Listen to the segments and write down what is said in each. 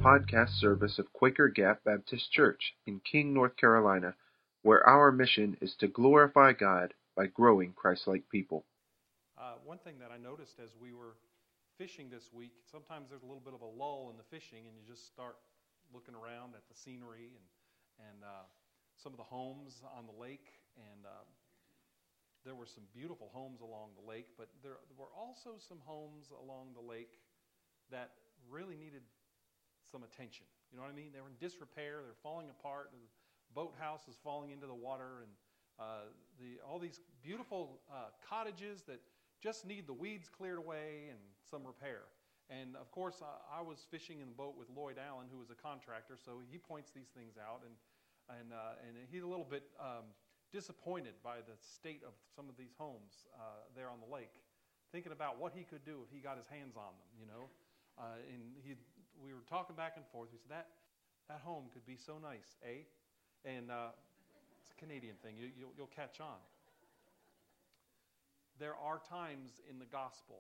podcast service of Quaker Gap Baptist Church in King, North Carolina, where our mission is to glorify God by growing Christ-like people. One thing that I noticed as we were fishing this week, sometimes there's a little bit of a lull in the fishing, and you just start looking around at the scenery and some of the homes on the lake, and there were some beautiful homes along the lake, but there were also some homes along the lake that really needed some attention. You know what I mean? They were in disrepair. They're falling apart. The boathouse is falling into the water, and all these beautiful cottages that just need the weeds cleared away and some repair. And of course, I was fishing in the boat with Lloyd Allen, who is a contractor, so he points these things out, and he's a little bit disappointed by the state of some of these homes there on the lake, thinking about what he could do if he got his hands on them, you know. We were talking back and forth. He said, that home could be so nice, eh? And it's a Canadian thing. You'll catch on. There are times in the gospel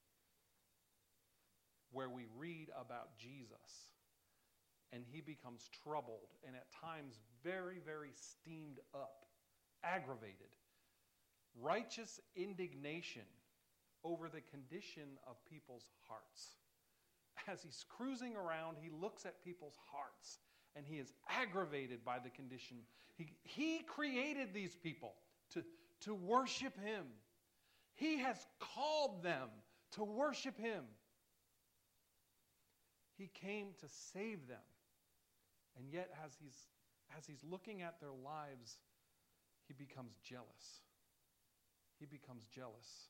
where we read about Jesus and he becomes troubled and at times very, very steamed up, aggravated. Righteous indignation over the condition of people's hearts. As he's cruising around, he looks at people's hearts and he is aggravated by the condition. He created these people to worship him. He has called them to worship him. He came to save them. And yet, as he's looking at their lives, he becomes jealous. He becomes jealous.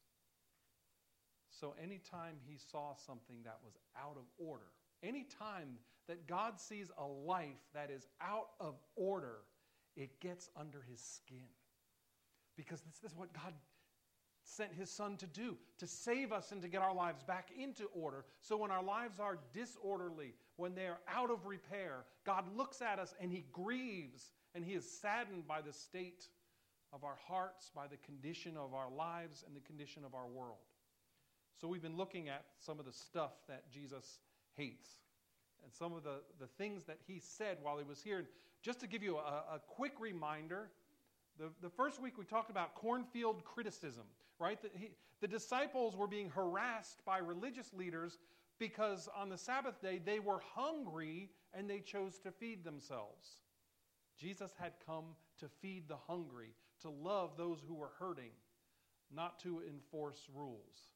So anytime he saw something that was out of order, anytime that God sees a life that is out of order, it gets under his skin. Because this is what God sent his son to do, to save us and to get our lives back into order. So when our lives are disorderly, when they are out of repair, God looks at us and he grieves and he is saddened by the state of our hearts, by the condition of our lives and the condition of our world. So we've been looking at some of the stuff that Jesus hates and some of the things that he said while he was here. Just to give you a quick reminder, the first week we talked about cornfield criticism, right? The disciples were being harassed by religious leaders because on the Sabbath day they were hungry and they chose to feed themselves. Jesus had come to feed the hungry, to love those who were hurting, not to enforce rules.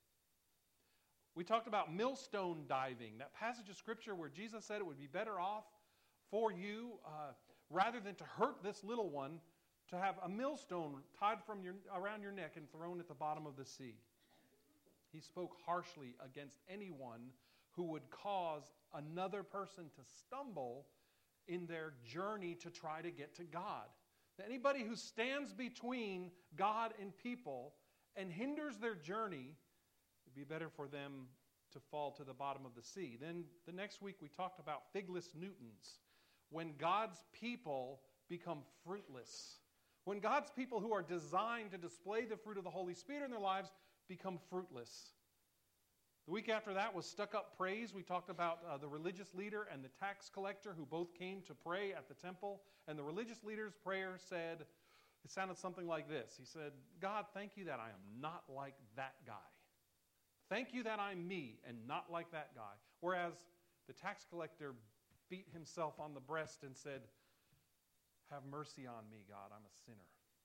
We talked about millstone diving, that passage of Scripture where Jesus said it would be better off for you, rather than to hurt this little one, to have a millstone tied around your neck and thrown at the bottom of the sea. He spoke harshly against anyone who would cause another person to stumble in their journey to try to get to God. Anybody who stands between God and people and hinders their journey, it'd be better for them to fall to the bottom of the sea. Then the next week we talked about figless Newtons. When God's people become fruitless. When God's people who are designed to display the fruit of the Holy Spirit in their lives become fruitless. The week after that was stuck-up praise. We talked about the religious leader and the tax collector who both came to pray at the temple. And the religious leader's prayer said, it sounded something like this. He said, God, thank you that I am not like that guy. Thank you that I'm me and not like that guy. Whereas the tax collector beat himself on the breast and said, have mercy on me, God, I'm a sinner.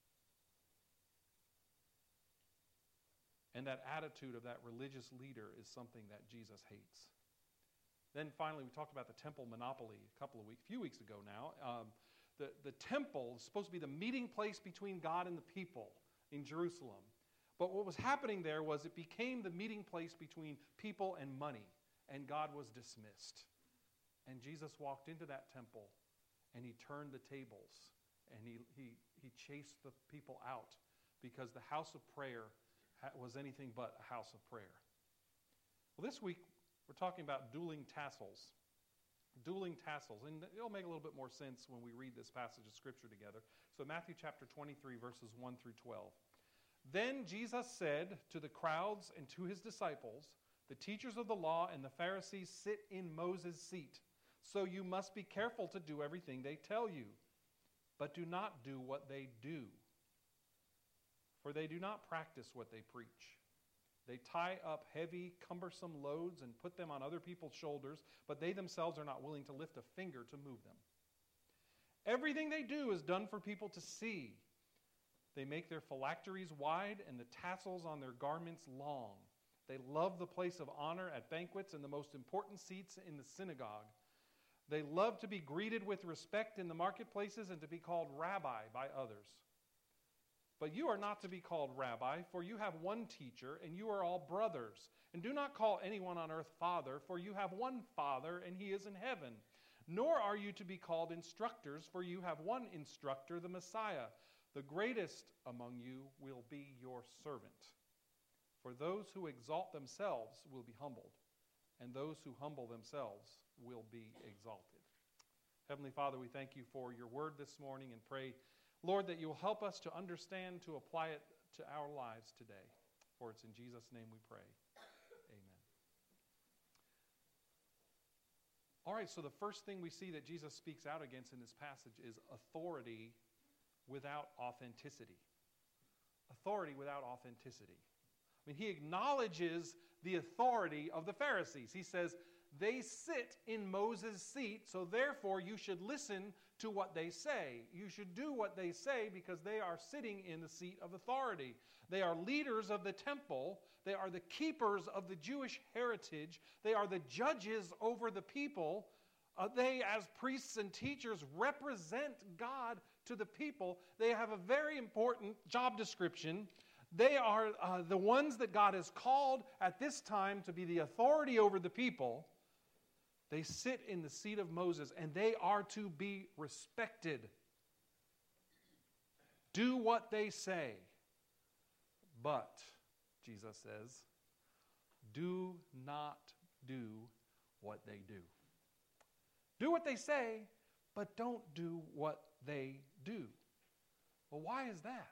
And that attitude of that religious leader is something that Jesus hates. Then finally, we talked about the temple monopoly a few weeks ago now. The temple is supposed to be the meeting place between God and the people in Jerusalem. But what was happening there was it became the meeting place between people and money, and God was dismissed. And Jesus walked into that temple, and he turned the tables, and he chased the people out because the house of prayer was anything but a house of prayer. Well, this week we're talking about dueling tassels. Dueling tassels. And it'll make a little bit more sense when we read this passage of Scripture together. So Matthew chapter 23, verses 1 through 12. Then Jesus said to the crowds and to his disciples, the teachers of the law and the Pharisees sit in Moses' seat. So you must be careful to do everything they tell you. But do not do what they do. For they do not practice what they preach. They tie up heavy, cumbersome loads and put them on other people's shoulders, but they themselves are not willing to lift a finger to move them. Everything they do is done for people to see. They make their phylacteries wide and the tassels on their garments long. They love the place of honor at banquets and the most important seats in the synagogue. They love to be greeted with respect in the marketplaces and to be called rabbi by others. But you are not to be called rabbi, for you have one teacher, and you are all brothers. And do not call anyone on earth father, for you have one Father, and he is in heaven. Nor are you to be called instructors, for you have one instructor, the Messiah. The greatest among you will be your servant. For those who exalt themselves will be humbled, and those who humble themselves will be exalted. Heavenly Father, we thank you for your word this morning and pray, Lord, that you will help us to understand, to apply it to our lives today. For it's in Jesus' name we pray. Amen. All right, so the first thing we see that Jesus speaks out against in this passage is authority without authenticity. Authority without authenticity. I mean, he acknowledges the authority of the Pharisees. He says, they sit in Moses' seat, so therefore you should listen to what they say. You should do what they say because they are sitting in the seat of authority. They are leaders of the temple. They are the keepers of the Jewish heritage. They are the judges over the people. They, as priests and teachers, represent God to the people. They have a very important job description. They are the ones that God has called at this time to be the authority over the people. They sit in the seat of Moses, and they are to be respected. Do what they say. But, Jesus says, do not do what they do. Do what they say, but don't do what they do. Well, why is that?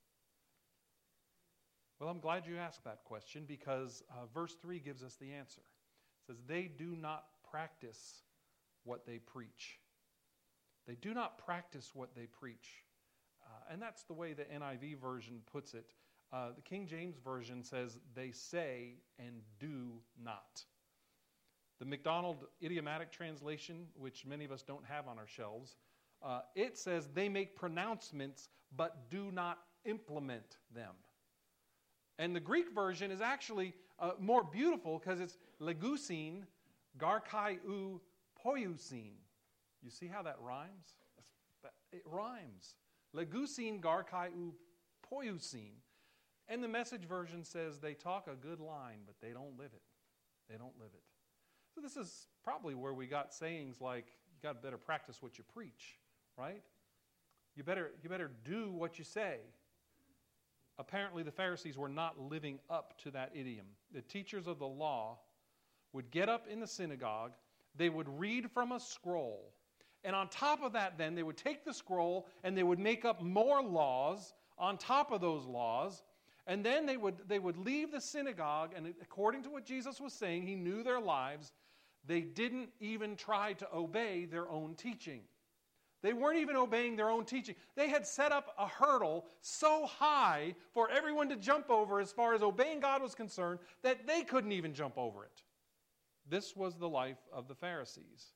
Well, I'm glad you asked that question because verse 3 gives us the answer. It says, they do not practice what they preach. They do not practice what they preach. And that's the way the NIV version puts it. The King James Version says, they say and do not. The MacDonald idiomatic translation, which many of us don't have on our shelves, it says they make pronouncements but do not implement them. And the Greek version is actually more beautiful because it's legusin, garkai u poiusin. You see how that rhymes? It rhymes. Legusin, garkai u poiusin. And the Message version says they talk a good line, but they don't live it. They don't live it. So this is probably where we got sayings like, you got to better practice what you preach, right? You better do what you say. Apparently, the Pharisees were not living up to that idiom. The teachers of the law would get up in the synagogue, they would read from a scroll, and on top of that then, they would take the scroll and they would make up more laws on top of those laws, and then they would leave the synagogue, and according to what Jesus was saying, he knew their lives, they didn't even try to obey their own teaching. They weren't even obeying their own teaching. They had set up a hurdle so high for everyone to jump over as far as obeying God was concerned that they couldn't even jump over it. This was the life of the Pharisees.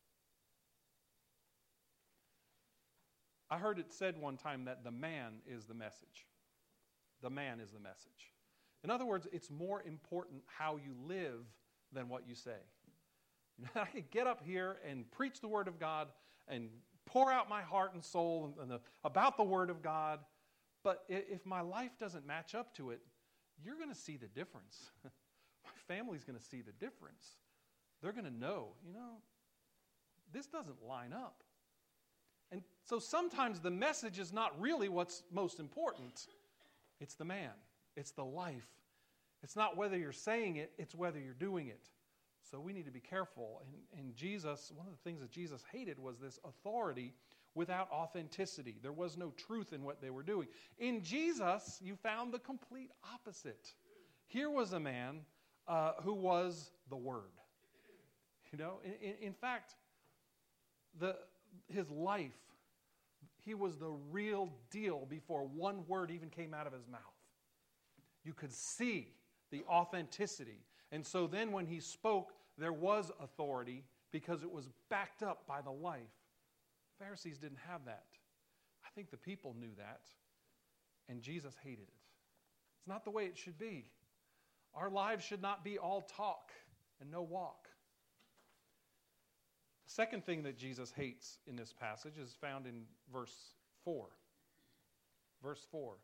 I heard it said one time that the man is the message. The man is the message. In other words, it's more important how you live than what you say. You know, I could get up here and preach the Word of God and pour out my heart and soul about the Word of God, but if my life doesn't match up to it, you're going to see the difference. My family's going to see the difference. They're going to know, this doesn't line up. And so sometimes the message is not really what's most important. It's the man. It's the life. It's not whether you're saying it, it's whether you're doing it. So we need to be careful. And Jesus, one of the things that Jesus hated was this authority without authenticity. There was no truth in what they were doing. In Jesus, you found the complete opposite. Here was a man who was the Word. In fact, his life, he was the real deal before one word even came out of his mouth. You could see the authenticity. And so then when he spoke, there was authority because it was backed up by the life. Pharisees didn't have that. I think the people knew that, and Jesus hated it. It's not the way it should be. Our lives should not be all talk and no walk. The second thing that Jesus hates in this passage is found in verse 4. Verse 4.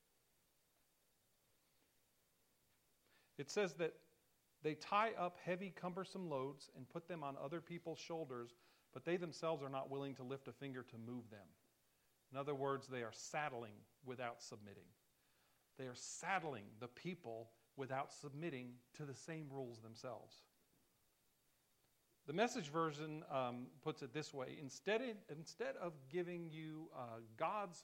It says that they tie up heavy, cumbersome loads and put them on other people's shoulders, but they themselves are not willing to lift a finger to move them. In other words, they are saddling without submitting. They are saddling the people without submitting to the same rules themselves. The Message version puts it this way: instead of giving you God's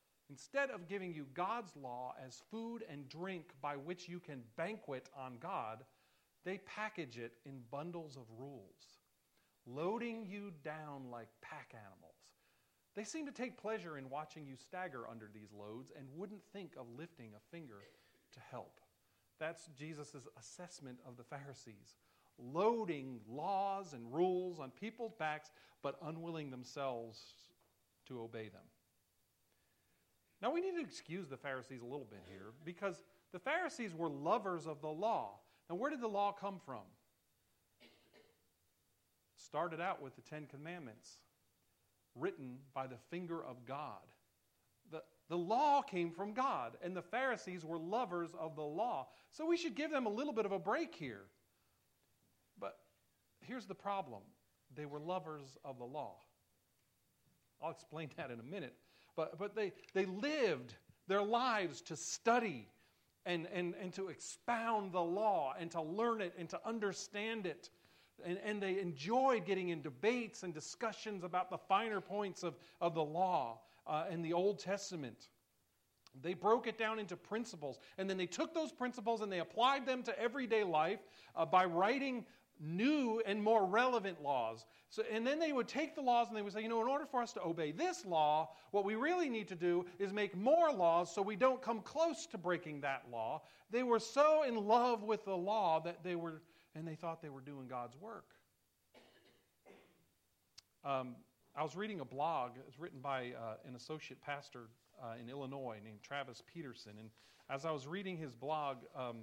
law as food and drink by which you can banquet on God, they package it in bundles of rules, loading you down like pack animals. They seem to take pleasure in watching you stagger under these loads and wouldn't think of lifting a finger to help. That's Jesus' assessment of the Pharisees, loading laws and rules on people's backs, but unwilling themselves to obey them. Now we need to excuse the Pharisees a little bit here, because the Pharisees were lovers of the law. Now where did the law come from? It started out with the Ten Commandments, written by the finger of God. The law came from God, and the Pharisees were lovers of the law. So we should give them a little bit of a break here. But here's the problem. They were lovers of the law. I'll explain that in a minute. But they lived their lives to study and to expound the law and to learn it and to understand it. And they enjoyed getting in debates and discussions about the finer points of the law in the Old Testament. They broke it down into principles, and then they took those principles and they applied them to everyday life by writing new and more relevant laws. And then they would take the laws and they would say, in order for us to obey this law, what we really need to do is make more laws so we don't come close to breaking that law. They were so in love with the law that they thought they were doing God's work. I was reading a blog. It was written by an associate pastor in Illinois named Travis Peterson. And as I was reading his blog,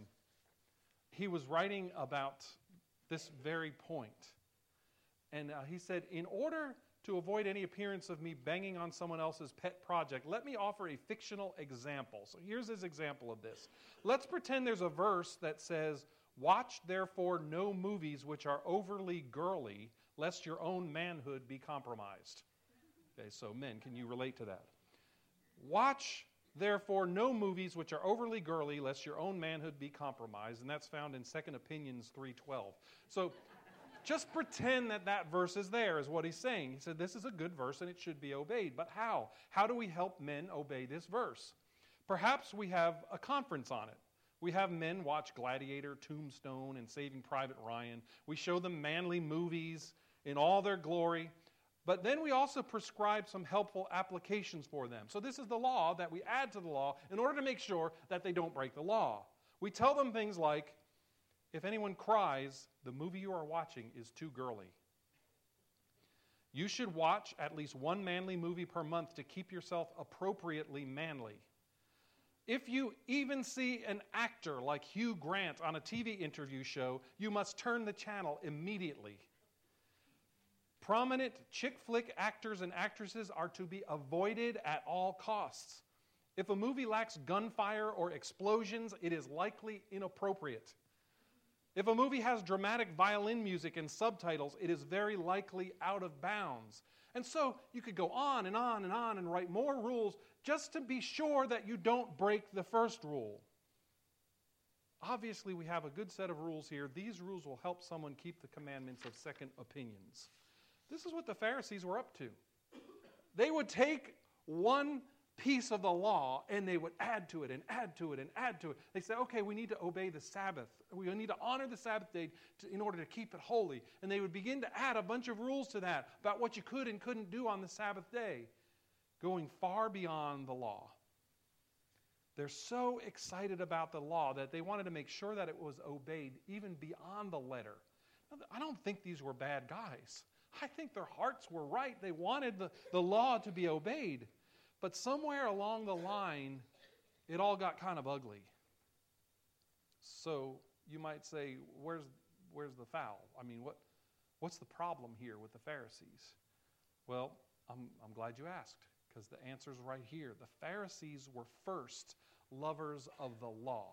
he was writing about this very point. And he said, in order to avoid any appearance of me banging on someone else's pet project, let me offer a fictional example. So here's his example of this. Let's pretend there's a verse that says, watch therefore no movies which are overly girly, lest your own manhood be compromised. Okay, so men, can you relate to that? Watch therefore no movies which are overly girly, lest your own manhood be compromised. And that's found in 2 Opinions 3:12. So just pretend that verse is there, is what he's saying. He said this is a good verse and it should be obeyed. But how? How do we help men obey this verse? Perhaps we have a conference on it. We have men watch Gladiator, Tombstone, and Saving Private Ryan. We show them manly movies in all their glory. But then we also prescribe some helpful applications for them. So this is the law that we add to the law in order to make sure that they don't break the law. We tell them things like, if anyone cries, the movie you are watching is too girly. You should watch at least one manly movie per month to keep yourself appropriately manly. If you even see an actor like Hugh Grant on a TV interview show, you must turn the channel immediately. Prominent chick flick actors and actresses are to be avoided at all costs. If a movie lacks gunfire or explosions, it is likely inappropriate. If a movie has dramatic violin music and subtitles, it is very likely out of bounds. And so you could go on and on and on and write more rules just to be sure that you don't break the first rule. Obviously, we have a good set of rules here. These rules will help someone keep the commandments of second opinions. This is what the Pharisees were up to. They would take one piece of the law, and they would add to it and add to it and add to it. They say, okay, we need to obey the Sabbath. We need to honor the Sabbath day in order to keep it holy. And they would begin to add a bunch of rules to that about what you could and couldn't do on the Sabbath day, going far beyond the law. They're so excited about the law that they wanted to make sure that it was obeyed even beyond the letter. I don't think these were bad guys. I think their hearts were right. They wanted the law to be obeyed. But somewhere along the line, it all got kind of ugly. So you might say, where's the foul? I mean, what's the problem here with the Pharisees? Well, I'm glad you asked, because the answer's right here. The Pharisees were first lovers of the law.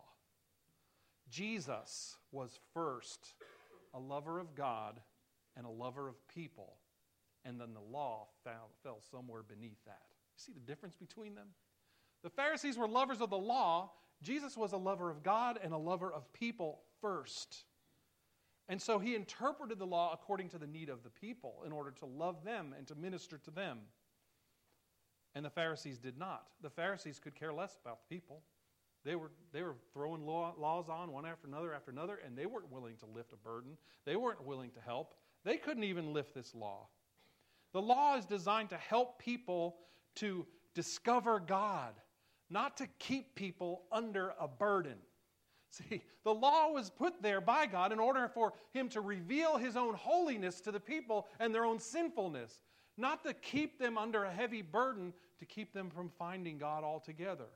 Jesus was first a lover of God and a lover of people, and then the law fell somewhere beneath that. You see the difference between them? The Pharisees were lovers of the law. Jesus was a lover of God and a lover of people first. And so he interpreted the law according to the need of the people in order to love them and to minister to them. And the Pharisees did not. The Pharisees could care less about the people. They were throwing laws on one after another, and they weren't willing to lift a burden. They weren't willing to help. They couldn't even lift this law. The law is designed to help people to discover God, not to keep people under a burden. See, the law was put there by God in order for him to reveal his own holiness to the people and their own sinfulness, not to keep them under a heavy burden, to keep them from finding God altogether.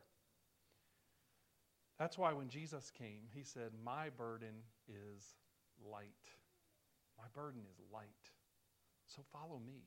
That's why when Jesus came, he said, "My burden is light. My burden is light. So follow me."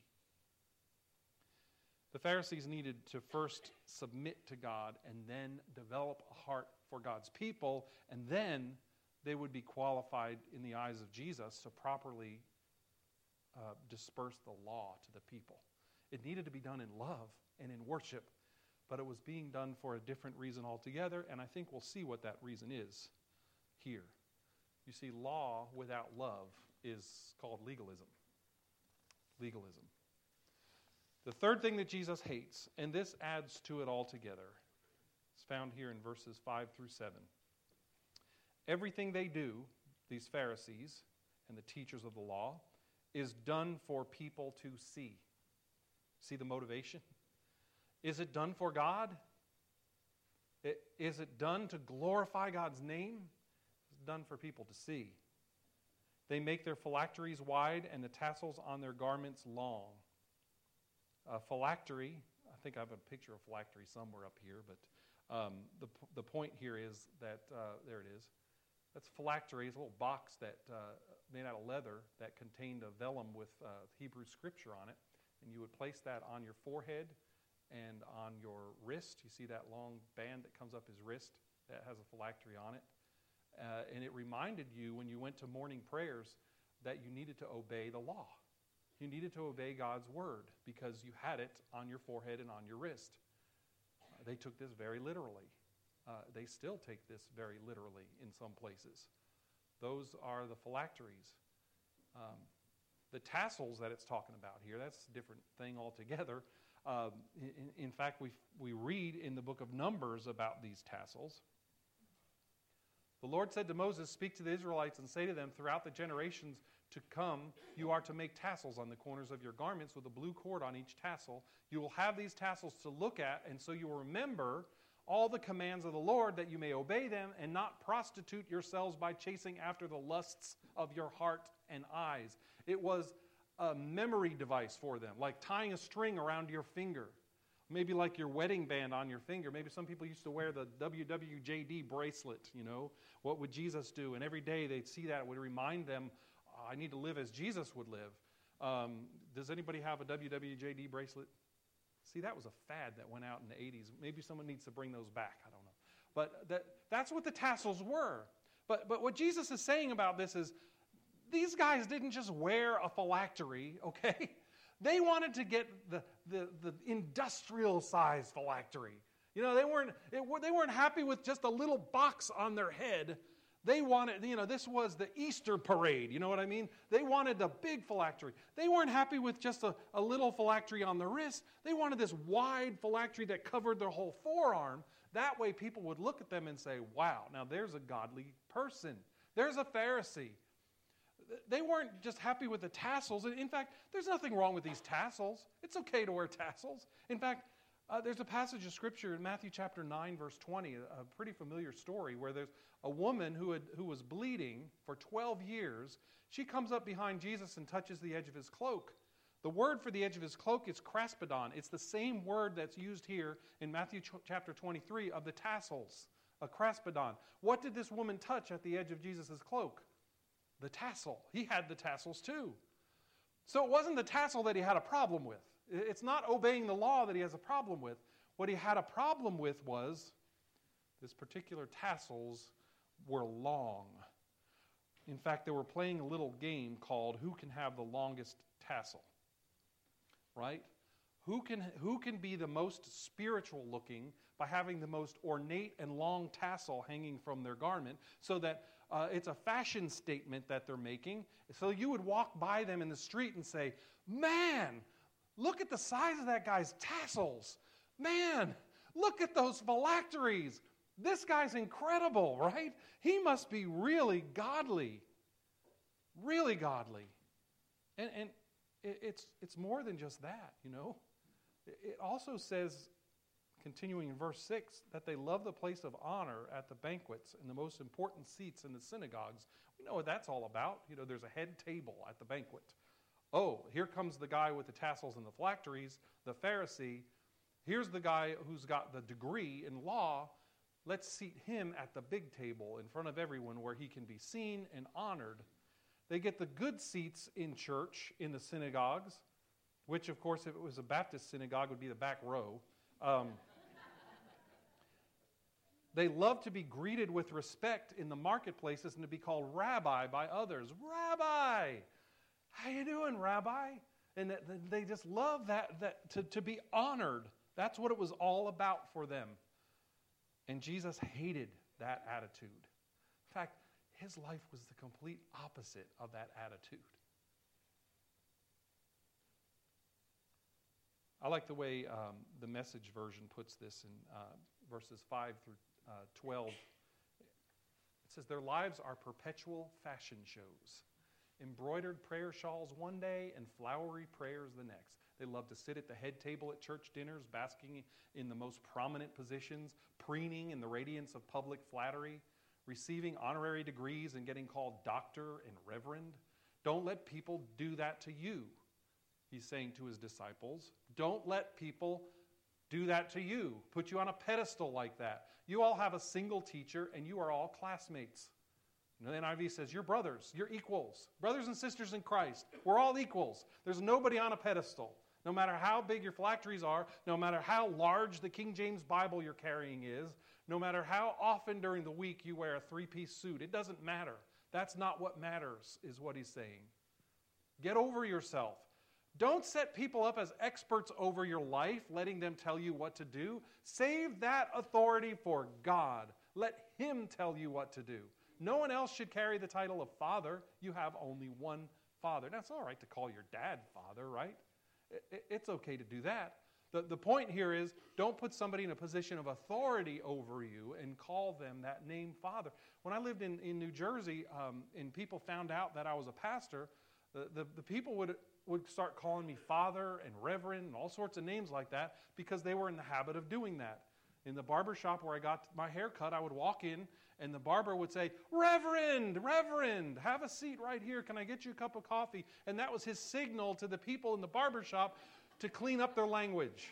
The Pharisees needed to first submit to God and then develop a heart for God's people, and then they would be qualified in the eyes of Jesus to properly disperse the law to the people. It needed to be done in love and in worship, but it was being done for a different reason altogether, and I think we'll see what that reason is here. You see, law without love is called legalism. Legalism. The third thing that Jesus hates, and this adds to it altogether, is found here in verses 5 through 7. Everything they do, these Pharisees and the teachers of the law, is done for people to see. See the motivation? Is it done for God? Is it done to glorify God's name? It's done for people to see. They make their phylacteries wide and the tassels on their garments long. Phylactery, I think I have a picture of phylactery somewhere up here, but the point here is that, there it is. That's phylactery. It's a little box that made out of leather that contained a vellum with Hebrew scripture on it, and you would place that on your forehead and on your wrist. You see that long band that comes up his wrist that has a phylactery on it, and it reminded you when you went to morning prayers that you needed to obey the law. You needed to obey God's word because you had it on your forehead and on your wrist. They took this very literally. They still take this very literally in some places. Those are the phylacteries. The tassels that it's talking about here, that's a different thing altogether. In fact, we read in the book of Numbers about these tassels. The Lord said to Moses, "Speak to the Israelites and say to them, throughout the generations to come, you are to make tassels on the corners of your garments with a blue cord on each tassel. You will have these tassels to look at, and so you will remember all the commands of the Lord, that you may obey them and not prostitute yourselves by chasing after the lusts of your heart and eyes." It was a memory device for them, like tying a string around your finger. Maybe like your wedding band on your finger. Maybe some people used to wear the WWJD bracelet, you know. What would Jesus do? And every day they'd see that. It would remind them, I need to live as Jesus would live. Does anybody have a WWJD bracelet? See, that was a fad that went out in the 80s. Maybe someone needs to bring those back. I don't know. But that's what the tassels were. But what Jesus is saying about this is, these guys didn't just wear a phylactery, okay? They wanted to get the industrial-sized phylactery. You know, they weren't happy with just a little box on their head. They wanted, this was the Easter parade, you know what I mean? They wanted the big phylactery. They weren't happy with just a little phylactery on the wrist. They wanted this wide phylactery that covered their whole forearm. That way people would look at them and say, wow, now there's a godly person. There's a Pharisee. They weren't just happy with the tassels. In fact, there's nothing wrong with these tassels. It's okay to wear tassels. In fact, there's a passage of Scripture in Matthew chapter 9, verse 20, a pretty familiar story, where there's a woman who was bleeding for 12 years. She comes up behind Jesus and touches the edge of his cloak. The word for the edge of his cloak is kraspedon. It's the same word that's used here in Matthew chapter 23 of the tassels, a kraspedon. What did this woman touch at the edge of Jesus' cloak? The tassel. He had the tassels too. So it wasn't the tassel that he had a problem with. It's not obeying the law that he has a problem with. What he had a problem with was this particular tassels were long. In fact, they were playing a little game called Who Can Have the Longest Tassel? Right? Who can be the most spiritual looking by having the most ornate and long tassel hanging from their garment, so that it's a fashion statement that they're making. So you would walk by them in the street and say, man, look at the size of that guy's tassels. Man, look at those phylacteries. This guy's incredible, right? He must be really godly. Really godly. And it's more than just that, It also says, continuing in verse 6, that they love the place of honor at the banquets and the most important seats in the synagogues. We know what that's all about. There's a head table at the banquet. Oh, here comes the guy with the tassels and the phylacteries, the Pharisee. Here's the guy who's got the degree in law. Let's seat him at the big table in front of everyone where he can be seen and honored. They get the good seats in church, in the synagogues, which, of course, if it was a Baptist synagogue, would be the back row. They love to be greeted with respect in the marketplaces and to be called rabbi by others. Rabbi! How you doing, Rabbi? And they just love that to be honored. That's what it was all about for them. And Jesus hated that attitude. In fact, his life was the complete opposite of that attitude. I like the way the Message version puts this in verses 5 through 12. It says, their lives are perpetual fashion shows. Embroidered prayer shawls one day and flowery prayers the next. They love to sit at the head table at church dinners, basking in the most prominent positions, preening in the radiance of public flattery, receiving honorary degrees and getting called doctor and reverend. Don't let people do that to you, he's saying to his disciples. Don't let people do that to you, put you on a pedestal like that. You all have a single teacher and you are all classmates. The NIV says, you're brothers, you're equals. Brothers and sisters in Christ, we're all equals. There's nobody on a pedestal. No matter how big your phylacteries are, no matter how large the King James Bible you're carrying is, no matter how often during the week you wear a three-piece suit, it doesn't matter. That's not what matters, is what he's saying. Get over yourself. Don't set people up as experts over your life, letting them tell you what to do. Save that authority for God. Let him tell you what to do. No one else should carry the title of father. You have only one father. Now, it's all right to call your dad father, right? It's okay to do that. The point here is, don't put somebody in a position of authority over you and call them that name father. When I lived in New Jersey and people found out that I was a pastor, the people would start calling me father and reverend and all sorts of names like that because they were in the habit of doing that. In the barber shop where I got my hair cut, I would walk in and the barber would say, Reverend, have a seat right here. Can I get you a cup of coffee? And that was his signal to the people in the barber shop to clean up their language.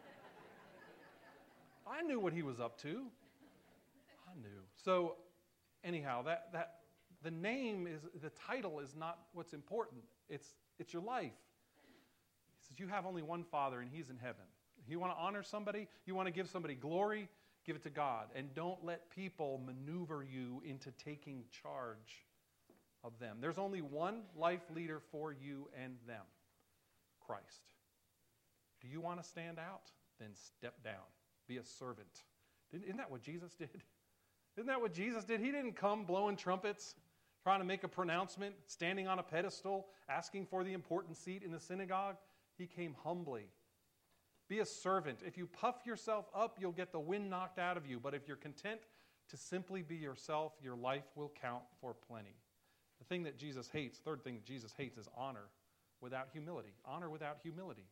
I knew what he was up to. I knew. So anyhow, that the name is, the title is not what's important. It's your life. He says you have only one Father and he's in heaven. You want to honor somebody, you want to give somebody glory, give it to God. And don't let people maneuver you into taking charge of them. There's only one life leader for you and them, Christ. Do you want to stand out? Then step down. Be a servant. Isn't that what Jesus did? Isn't that what Jesus did? He didn't come blowing trumpets, trying to make a pronouncement, standing on a pedestal, asking for the important seat in the synagogue. He came humbly. Be a servant. If you puff yourself up, you'll get the wind knocked out of you. But if you're content to simply be yourself, your life will count for plenty. The thing that Jesus hates, third thing that Jesus hates, is honor without humility. Honor without humility.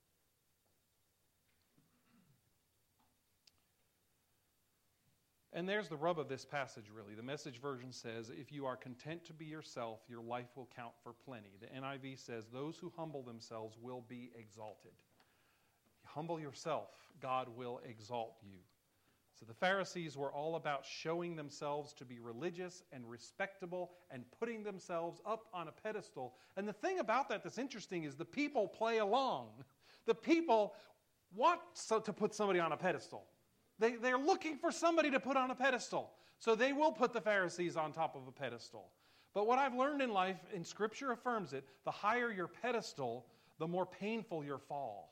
And there's the rub of this passage, really. The Message version says, if you are content to be yourself, your life will count for plenty. The NIV says, those who humble themselves will be exalted. Humble yourself, God will exalt you. So the Pharisees were all about showing themselves to be religious and respectable and putting themselves up on a pedestal. And the thing about that that's interesting is the people play along. The people want to put somebody on a pedestal. They're looking for somebody to put on a pedestal. So they will put the Pharisees on top of a pedestal. But what I've learned in life, and Scripture affirms it, the higher your pedestal, the more painful your fall.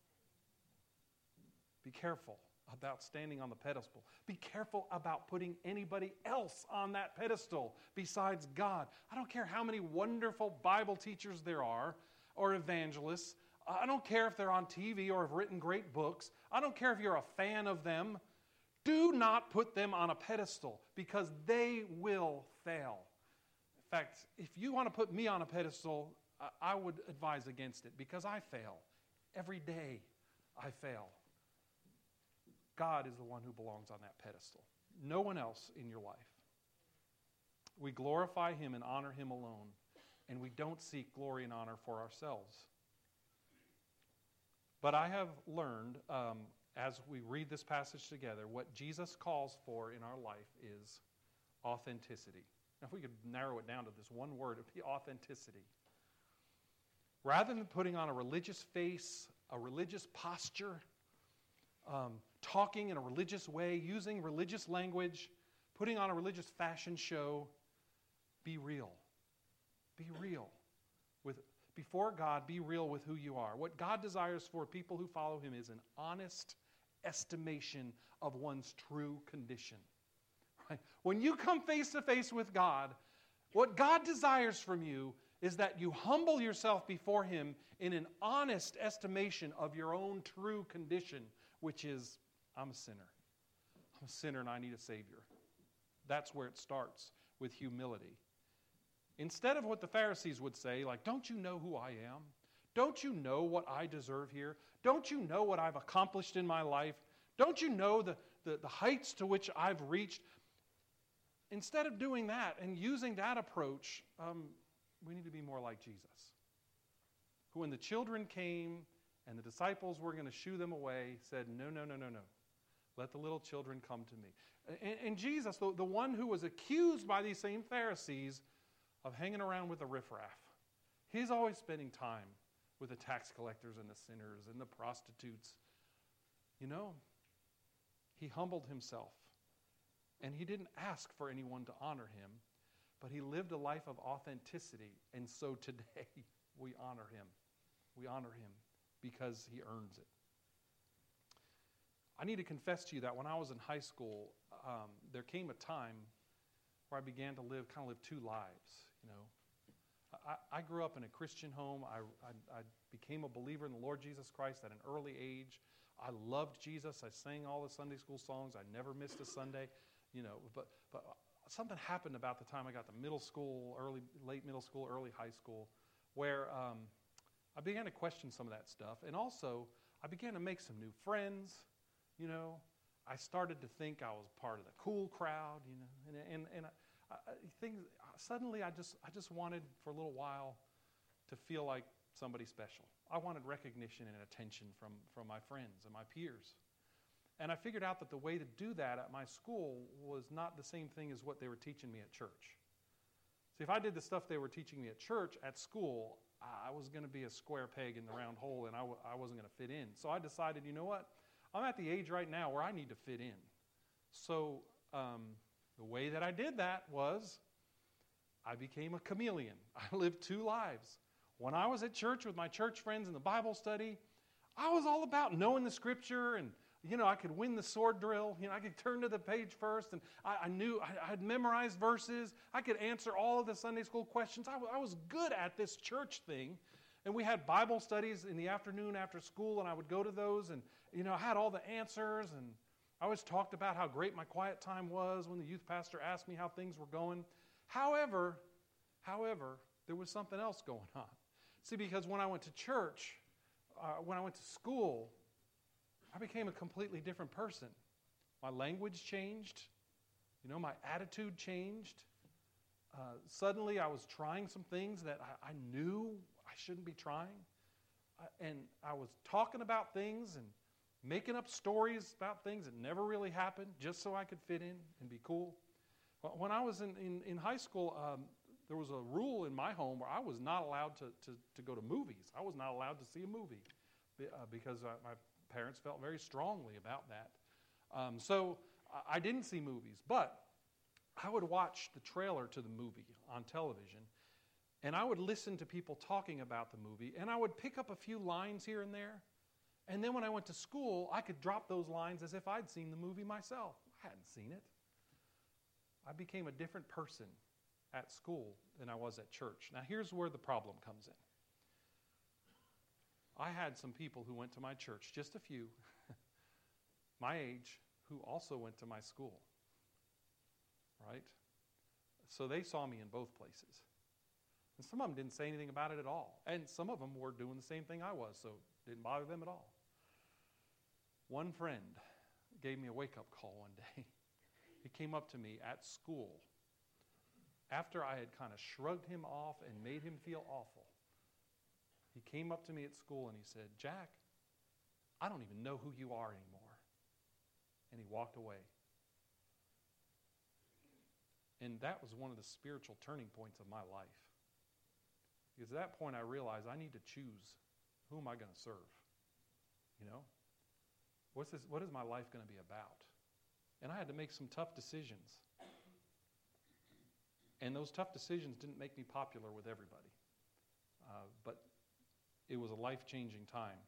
Be careful about standing on the pedestal. Be careful about putting anybody else on that pedestal besides God. I don't care how many wonderful Bible teachers there are or evangelists. I don't care if they're on TV or have written great books. I don't care if you're a fan of them. Do not put them on a pedestal because they will fail. In fact, if you want to put me on a pedestal, I would advise against it because I fail. Every day I fail. God is the one who belongs on that pedestal. No one else in your life. We glorify Him and honor Him alone, and we don't seek glory and honor for ourselves. But I have learned, as we read this passage together, what Jesus calls for in our life is authenticity. Now, if we could narrow it down to this one word, it would be authenticity. Rather than putting on a religious face, a religious posture, talking in a religious way, using religious language, putting on a religious fashion show, be real. Be real. Before God, be real with who you are. What God desires for people who follow Him is an honest estimation of one's true condition. Right? When you come face to face with God, what God desires from you is that you humble yourself before Him in an honest estimation of your own true condition, which is, I'm a sinner. I'm a sinner and I need a Savior. That's where it starts, with humility. Instead of what the Pharisees would say, like, don't you know who I am? Don't you know what I deserve here? Don't you know what I've accomplished in my life? Don't you know the heights to which I've reached? Instead of doing that and using that approach, we need to be more like Jesus, who when the children came and the disciples were going to shoo them away, said, no. Let the little children come to me. And Jesus, the one who was accused by these same Pharisees of hanging around with the riffraff, he's always spending time with the tax collectors and the sinners and the prostitutes. You know, he humbled himself. And he didn't ask for anyone to honor him, but he lived a life of authenticity. And so today, we honor him. We honor him because he earns it. I need to confess to you that when I was in high school, there came a time where I began to live two lives. You know, I grew up in a Christian home. I became a believer in the Lord Jesus Christ at an early age. I loved Jesus. I sang all the Sunday school songs. I never missed a Sunday. You know, but something happened about the time I got to middle school, late middle school, early high school, where I began to question some of that stuff, and also I began to make some new friends. You know, I started to think I was part of the cool crowd. You know, and suddenly I just wanted for a little while to feel like somebody special. I wanted recognition and attention from my friends and my peers. And I figured out that the way to do that at my school was not the same thing as what they were teaching me at church. See, if I did the stuff they were teaching me at church, at school, I was going to be a square peg in the round hole, and I wasn't going to fit in. So I decided, you know what? I'm at the age right now where I need to fit in. So the way that I did that was I became a chameleon. I lived two lives. When I was at church with my church friends in the Bible study, I was all about knowing the Scripture and I could win the sword drill. I could turn to the page first, and I knew I had memorized verses. I could answer all of the Sunday school questions. I was good at this church thing. And we had Bible studies in the afternoon after school, and I would go to those, and I had all the answers, and I always talked about how great my quiet time was when the youth pastor asked me how things were going. However, there was something else going on. See, because when I went to church, when I went to school, I became a completely different person. My language changed. My attitude changed. Suddenly I was trying some things that I knew I shouldn't be trying. And I was talking about things and making up stories about things that never really happened just so I could fit in and be cool. When I was in high school, there was a rule in my home where I was not allowed to go to movies. I was not allowed to see a movie because my parents felt very strongly about that. So I didn't see movies, but I would watch the trailer to the movie on television, and I would listen to people talking about the movie, and I would pick up a few lines here and there. And then when I went to school, I could drop those lines as if I'd seen the movie myself. I hadn't seen it. I became a different person at school than I was at church. Now here's where the problem comes in. I had some people who went to my church, just a few, my age, who also went to my school. Right? So they saw me in both places. And some of them didn't say anything about it at all. And some of them were doing the same thing I was, so it didn't bother them at all. One friend gave me a wake-up call one day. He came up to me at school after I had kind of shrugged him off and made him feel awful. He came up to me at school and he said, "Jack, I don't even know who you are anymore." And he walked away. And that was one of the spiritual turning points of my life. Because at that point I realized I need to choose, who am I going to serve? What is my life going to be about? And I had to make some tough decisions. And those tough decisions didn't make me popular with everybody. But it was a life-changing time.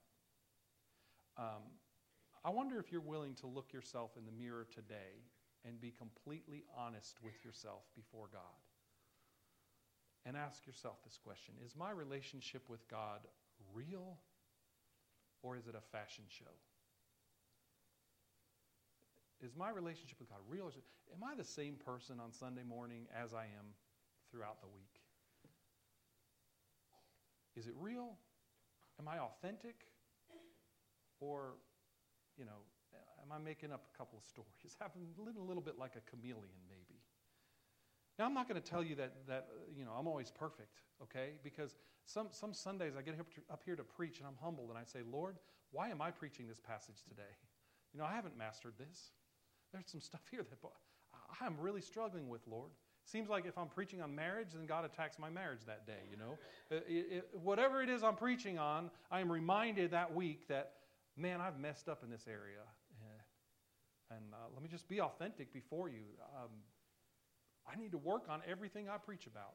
I wonder if you're willing to look yourself in the mirror today and be completely honest with yourself before God. And ask yourself this question: is my relationship with God real, or is it a fashion show? Is my relationship with God real? Am I the same person on Sunday morning as I am throughout the week? Is it real? Am I authentic? Or, am I making up a couple of stories? Living a little bit like a chameleon, maybe. Now, I'm not going to tell you that I'm always perfect, okay? Because some Sundays I get up here to preach and I'm humbled and I say, "Lord, why am I preaching this passage today? I haven't mastered this. There's some stuff here that I'm really struggling with, Lord." Seems like if I'm preaching on marriage, then God attacks my marriage that day, Whatever it is I'm preaching on, I am reminded that week that, man, I've messed up in this area. And let me just be authentic before you. I need to work on everything I preach about.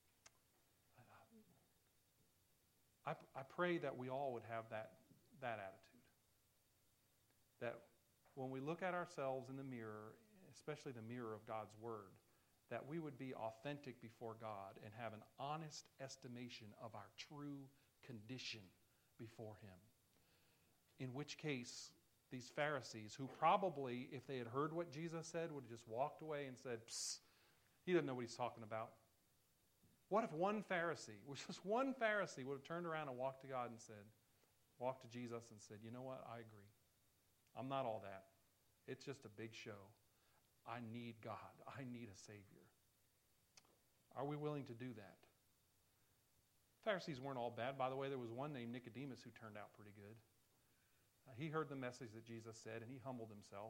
I pray that we all would have that attitude. That when we look at ourselves in the mirror, especially the mirror of God's Word, that we would be authentic before God and have an honest estimation of our true condition before Him. In which case, these Pharisees, who probably, if they had heard what Jesus said, would have just walked away and said, "Psst, he doesn't know what he's talking about." What if one Pharisee, just one Pharisee, would have turned around and walked to God and walked to Jesus and said, "You know what? I agree. I'm not all that. It's just a big show. I need God. I need a Savior." Are we willing to do that? Pharisees weren't all bad. By the way, there was one named Nicodemus who turned out pretty good. He heard the message that Jesus said, and he humbled himself.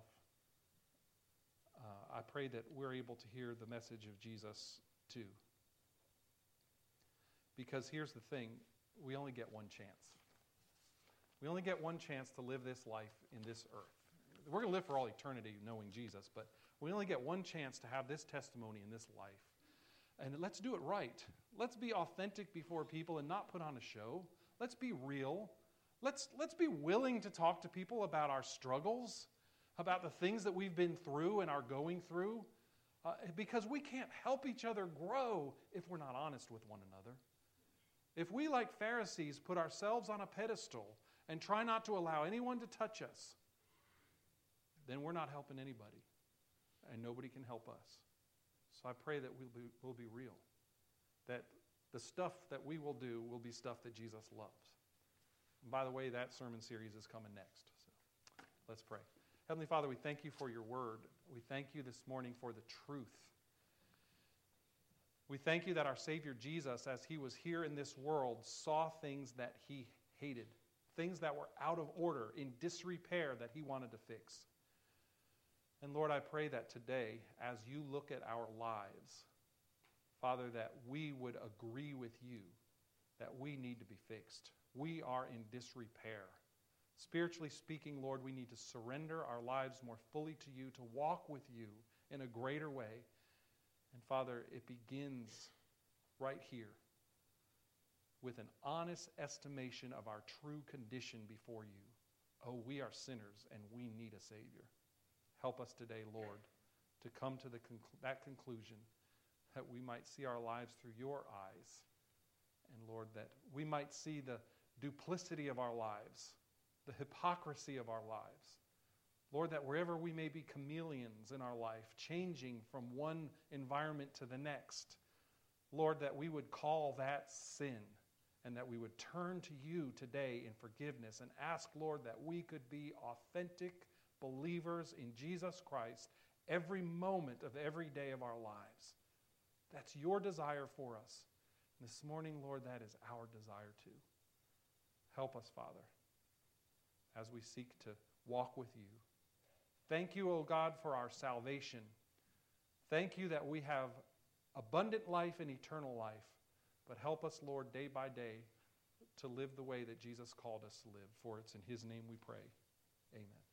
I pray that we're able to hear the message of Jesus too. Because here's the thing, we only get one chance. We only get one chance to live this life in this earth. We're going to live for all eternity knowing Jesus, but we only get one chance to have this testimony in this life. And let's do it right. Let's be authentic before people and not put on a show. Let's be real. Let's be willing to talk to people about our struggles, about the things that we've been through and are going through, because we can't help each other grow if we're not honest with one another. If we, like Pharisees, put ourselves on a pedestal and try not to allow anyone to touch us, then we're not helping anybody, and nobody can help us. So I pray that we'll be real, that the stuff that we will do will be stuff that Jesus loves. And by the way, that sermon series is coming next. So let's pray. Heavenly Father, we thank you for your word. We thank you this morning for the truth. We thank you that our Savior Jesus, as he was here in this world, saw things that he hated, things that were out of order, in disrepair, that he wanted to fix. And Lord, I pray that today, as you look at our lives, Father, that we would agree with you that we need to be fixed. We are in disrepair. Spiritually speaking, Lord, we need to surrender our lives more fully to you, to walk with you in a greater way. And Father, it begins right here with an honest estimation of our true condition before you. Oh, we are sinners and we need a Savior. Help us today, Lord, to come to that conclusion, that we might see our lives through your eyes. And Lord, that we might see the duplicity of our lives, the hypocrisy of our lives. Lord, that wherever we may be chameleons in our life, changing from one environment to the next, Lord, that we would call that sin and that we would turn to you today in forgiveness and ask, Lord, that we could be authentic believers in Jesus Christ every moment of every day of our lives. That's your desire for us. This morning, Lord, that is our desire too. Help us, Father, as we seek to walk with you. Thank you, O God, for our salvation. Thank you that we have abundant life and eternal life. But help us, Lord, day by day to live the way that Jesus called us to live. For it's in his name we pray. Amen.